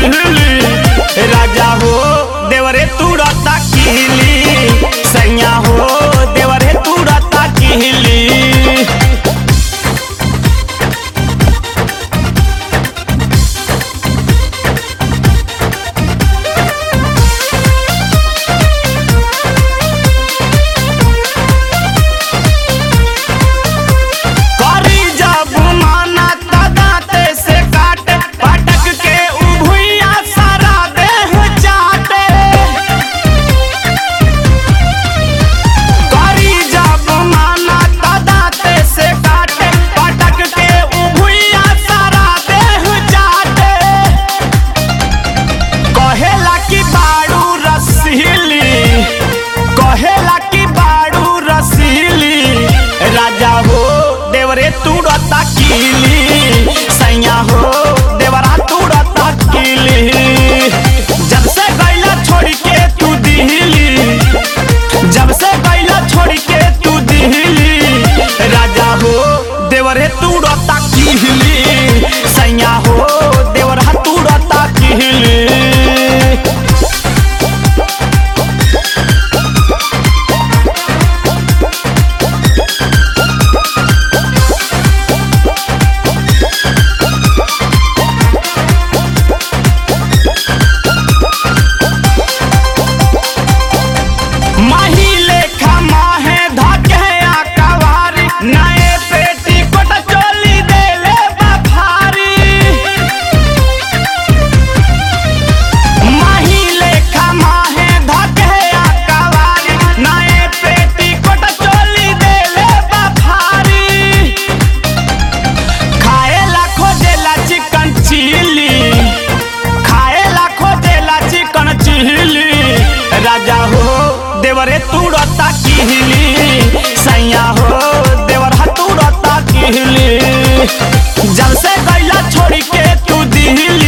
किहली राजा हो देवरे तुरता किहली सैया हो देवरे तुरता किहली। देवरे तुरता किहली सैया हो देवरा तुरता किहली। जब से गैला छोड़ के तू दिहली जब से गैला छोड़ के तू दिहली राजा हो देवरे तुरता किहली सैया हो देवरा तुरता किहली। राजा हो देवरे तुरता किहली सैया हो देवरा तुरता किहली। जब से गैला छोड़ के तू दिहली